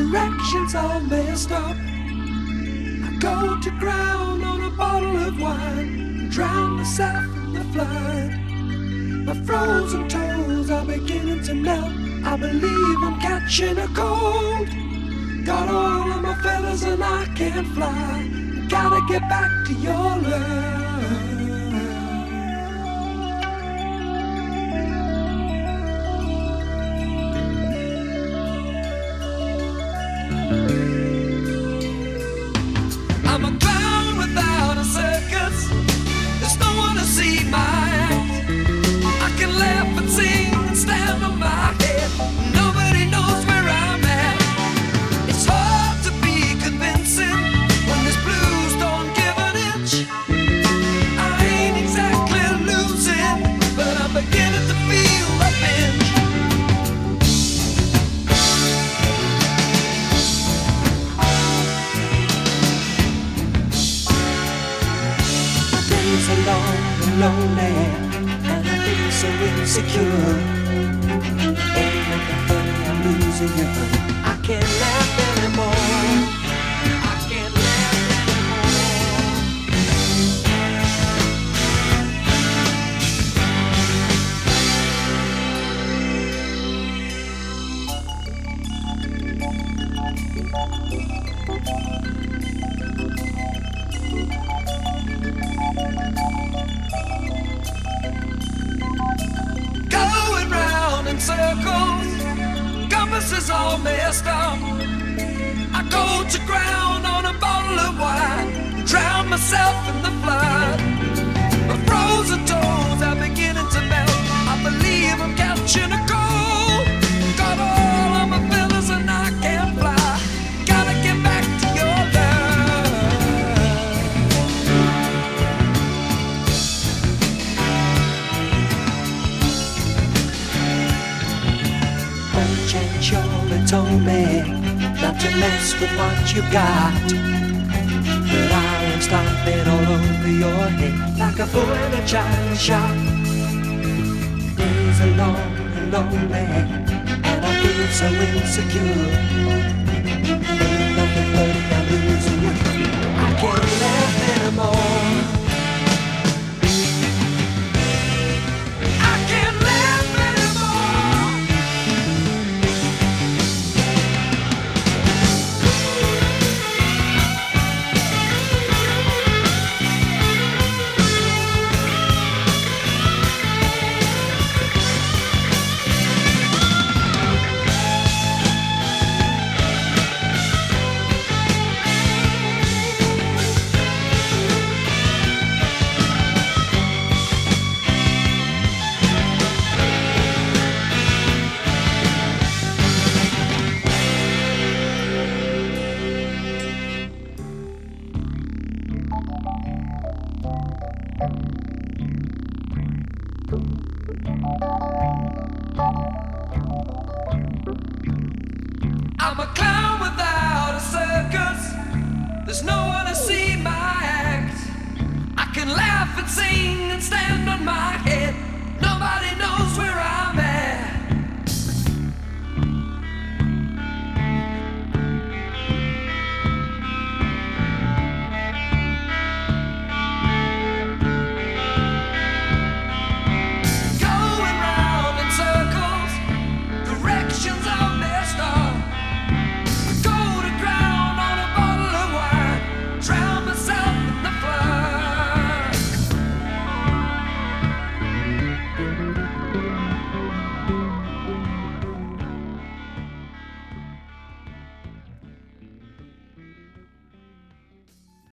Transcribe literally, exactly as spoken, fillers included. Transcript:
directions all messed up. I go to ground on a bottle of wine and drown myself in the flood. My frozen toes are beginning to melt. I believe I'm catching a cold. Got all of my feathers and I can't fly. Gotta get back to your love. I'm a clown without a circus. There's no one to see my act. I can laugh and sing and stand on my head. Nobody knows where I'm at. It's hard to be convincing when this blues don't give an inch. I ain't exactly losing, but I'm beginning to feel a pinch. Days are long and lonely, and I feel so insecure. Ain't nothing funny, I'm losing you. I can't laugh anymore. I can't laugh going round in circles, compass is all messed up. I go to ground on a bottle of wine, drown myself in the flood. My frozen toes are beginning to melt. I believe I'm catching a cold. Got all of my feathers and I can't fly. Gotta get back to your love. Old Jen surely told me not to mess with what you got, but I am stomping all over your head like a fool in a china shop. Days are long and lonely, and I feel so insecure. Ain't nothing funny, I'm losing you. I can't laugh anymore. I can't laugh anymore. I'm a clown without a circus. There's no one to see my act. I can laugh and sing and stand on my head.